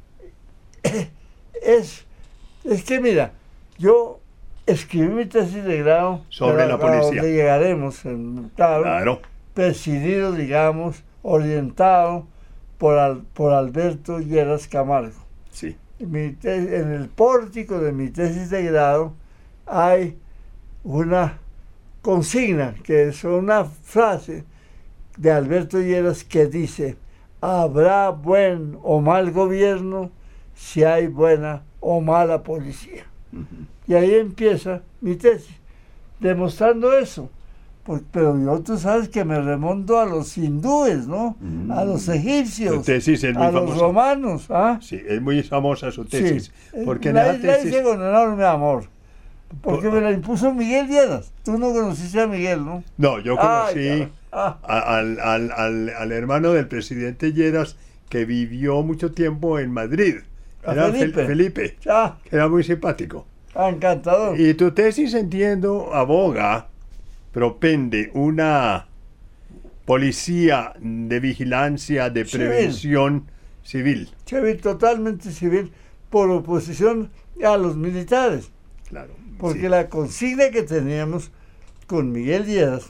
Es, es que mira, yo escribí mi tesis de grado Sobre pero la a policía. donde llegaremos, en, claro, Claro. presidido, digamos, orientado por, Al- por Alberto Lleras Camargo. Sí. Mi te- en el pórtico de mi tesis de grado hay una consigna, que es una frase de Alberto Lleras que dice: habrá buen o mal gobierno si hay buena o mala policía. Ujú. Y ahí empieza mi tesis, demostrando eso. Por- pero yo, tú sabes que me remonto a los hindúes, ¿no? Mm. A los egipcios, Su tesis es muy a los famosa. romanos, ¿ah? Sí, es muy famosa su tesis. Sí. Porque en la, esa la tesis... hice con enorme amor. Porque Por- me la impuso Miguel Lleras. Tú no conociste a Miguel, ¿no? No, yo Ay, conocí cara. Ah, a- al, al, al, al hermano del presidente Lleras, que vivió mucho tiempo en Madrid. A Era Felipe. Fel- Felipe, Ah, que era muy simpático. ah, encantador. Y tu tesis, entiendo, aboga, propende una policía de vigilancia, de Civil. prevención civil. Civil, totalmente civil, por oposición a los militares. Claro. Porque sí. la consigna que teníamos con Miguel Díaz,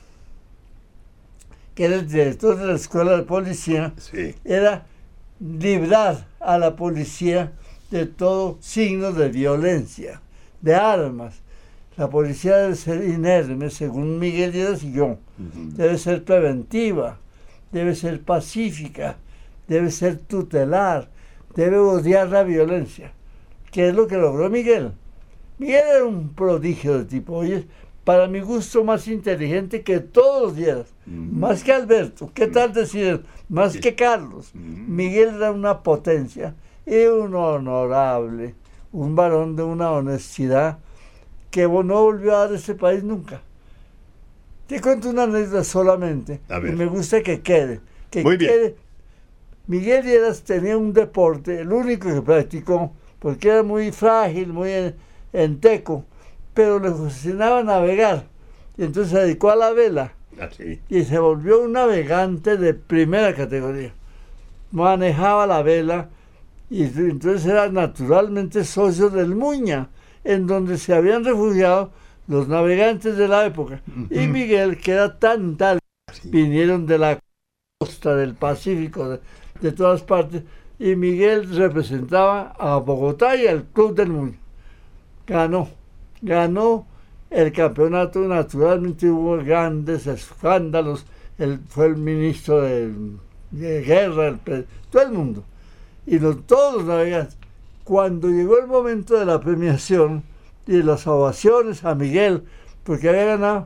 que era el director de la Escuela de Policía, Sí. era librar a la policía de todo signo de violencia, de armas. La policía debe ser inerme, según Miguel Díaz y yo. Ujú. Debe ser preventiva, debe ser pacífica, debe ser tutelar, debe odiar la violencia, que es lo que logró Miguel. Miguel era un prodigio de tipo, oye, para mi gusto más inteligente que todos los días, Mm. más que Alberto, ¿qué tal decir? Más Sí. que Carlos. Mm. Miguel era una potencia y un honorable, un varón de una honestidad que no volvió a dar ese país nunca. Te cuento una anécdota solamente, A ver. y me gusta que quede. Que Muy bien. quede. Miguel Díaz tenía un deporte, el único que practicó, porque era muy frágil, muy en- enteco, pero le fascinaba navegar. Y entonces se dedicó a la vela Así. y se volvió un navegante de primera categoría. Manejaba la vela y entonces era naturalmente socio del Muña, en donde se habían refugiado los navegantes de la época. Y Ujú. Miguel, que era tan tal, Así. vinieron de la costa del Pacífico, de, de todas partes, y Miguel representaba a Bogotá y al Club del Muña. Ganó, ganó el campeonato, naturalmente hubo grandes escándalos, él fue el ministro de, de guerra, el pre- todo el mundo, y los, todos los navegantes. Cuando llegó el momento de la premiación y de las ovaciones a Miguel, porque había ganado,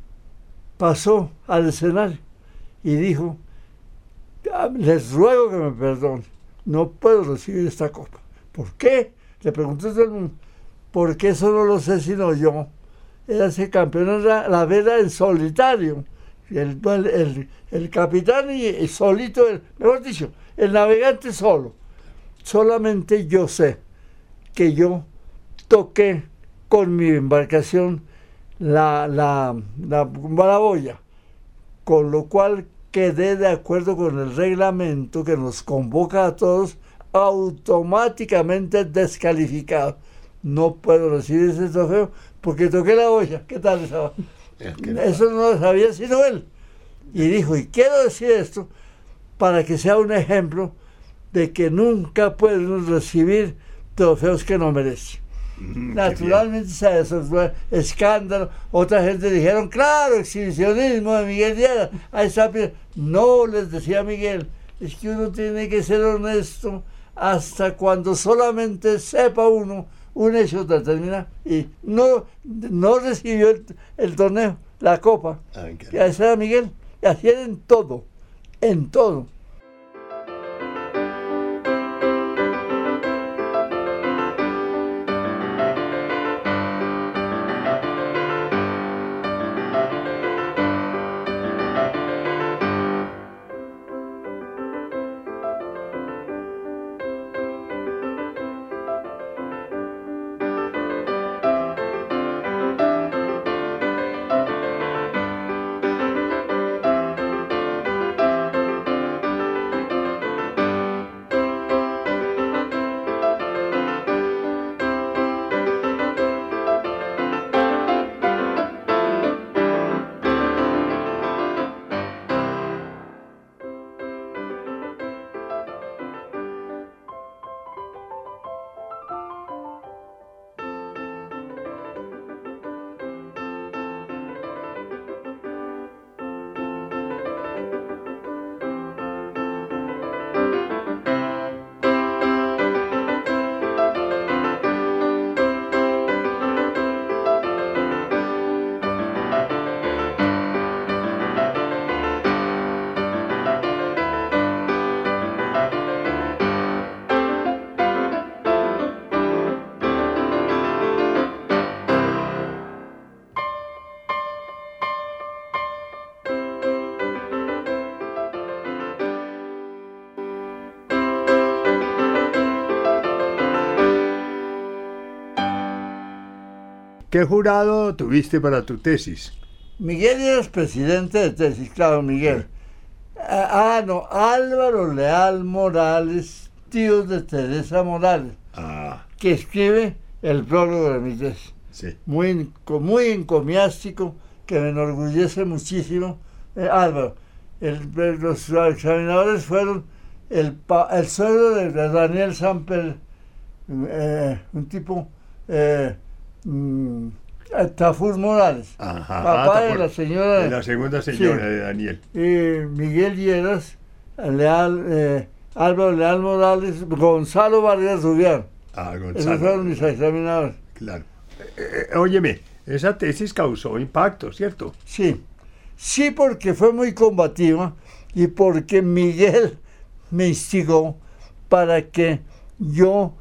pasó al escenario y dijo, "Ah, les ruego que me perdonen, no puedo recibir esta copa". ¿Por qué? Le preguntó todo el mundo. Porque eso no lo sé sino yo. Era ese campeón, era la vela en solitario. El, el, el, el capitán y, y solito, el, mejor dicho, el navegante solo. Solamente yo sé que yo toqué con mi embarcación la, la, la, la boya, con lo cual quedé de acuerdo con el reglamento que nos convoca a todos, automáticamente descalificado. No puedo recibir ese trofeo porque toqué la boya. ¿Qué tal esa? Es que- Eso no lo sabía sino él. Y dijo, y quiero decir esto para que sea un ejemplo de que nunca pueden recibir trofeos que no merecen. Mm, qué bien. Naturalmente se fue escándalo. Otra gente dijeron, claro, exhibicionismo de Miguel Díaz. Ahí está. No, les decía Miguel, es que uno tiene que ser honesto hasta cuando solamente sepa uno un hecho determinado. Y no, no recibió el, el torneo, la copa. Ay, qué- Y así era Miguel. Y así era en todo, en todo. ¿Qué jurado tuviste para tu tesis? Miguel era presidente de tesis, claro, Miguel. Ah, ah, no, Álvaro Leal Morales, tío de Teresa Morales, Ah, que escribe el prólogo de mi tesis. sí. Muy, muy encomiástico, que me enorgullece muchísimo. Eh, Álvaro, el, los examinadores fueron el, el suegro de, de Daniel Samper, eh, un tipo, eh, mm, Tafur Morales, Ajá. papá Ah, de Tafur, la señora, de la segunda señora sí. de Daniel. eh, Miguel Lleras, Leal, eh, Álvaro Leal Morales, Gonzalo Vargas Rubián. Ah, Esos Gonzalo. fueron mis examinadores. Claro. Eh, eh, óyeme, esa tesis causó impacto, ¿cierto? Sí, sí, porque fue muy combativa y porque Miguel me instigó para que yo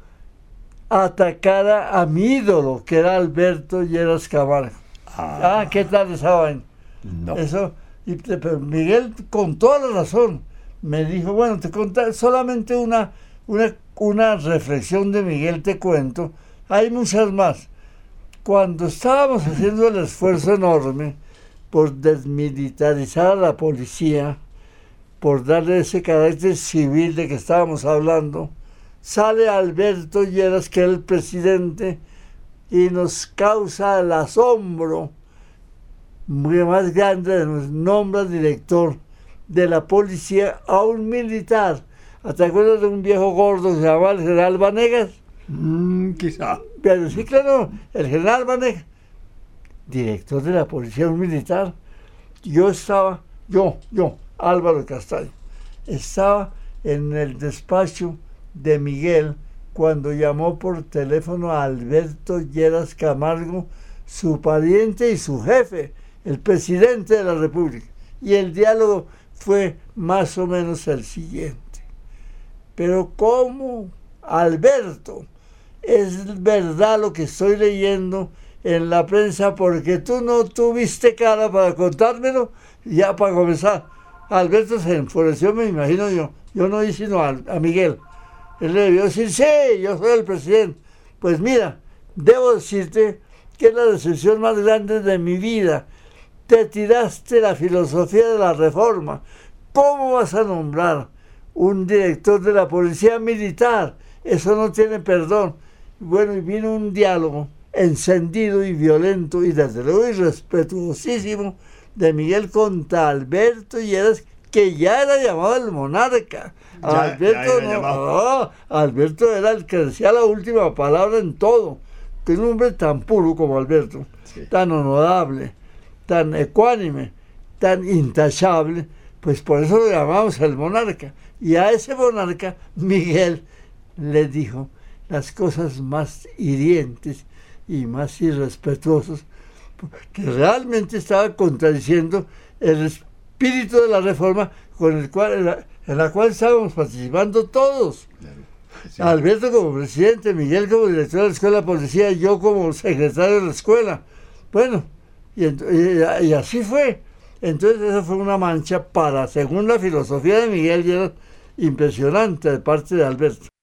atacara a mi ídolo, que era Alberto Lleras Camargo. Ah, ¿qué tal esa vaina? No. Eso, y te- pero Miguel, con toda la razón, me dijo, bueno, te conté solamente una, una, una reflexión de Miguel, te cuento, hay muchas más. Cuando estábamos haciendo el esfuerzo enorme por desmilitarizar a la policía, por darle ese carácter civil de que estábamos hablando, sale Alberto Lleras, que era el presidente, y nos causa el asombro muy más grande, nos nombra director de la policía a un militar. ¿Te acuerdas de un viejo gordo que se llamaba el general Vanegas? Mm, quizá. Pero sí, claro, el general Vanegas, director de la policía, un militar. Yo estaba, yo, yo, Álvaro Castaño, estaba en el despacho de Miguel cuando llamó por teléfono a Alberto Lleras Camargo, su pariente y su jefe, el presidente de la República. Y el diálogo fue más o menos el siguiente. Pero ¿cómo, Alberto? Es verdad lo que estoy leyendo en la prensa, porque tú no tuviste cara para contármelo. Ya para comenzar, Alberto se enfureció, me imagino yo. Yo no hice sino a, a Miguel. Él le debió decir, sí, yo soy el presidente. Pues mira, debo decirte que es la decepción más grande de mi vida. Te tiraste la filosofía de la reforma. ¿Cómo vas a nombrar un director de la policía militar? Eso no tiene perdón. Bueno, y vino un diálogo encendido y violento y desde luego irrespetuosísimo de Miguel contra Alberto Lleras, que ya era llamado el monarca. Ya, Alberto, ya era no, llamado. no, Alberto era el que decía la última palabra en todo. Que un hombre tan puro como Alberto, Sí. tan honorable, tan ecuánime, tan intachable, pues por eso lo llamamos el monarca. Y a ese monarca Miguel le dijo las cosas más hirientes y más irrespetuosas, que realmente estaba contradiciendo el espíritu de la reforma con el cual, en, la, en la cual estábamos participando todos. Claro. Sí. Alberto como presidente, Miguel como director de la escuela de policía, yo como secretario de la escuela. Bueno, y, y, y así fue. Entonces esa fue una mancha para, según la filosofía de Miguel, y era impresionante de parte de Alberto.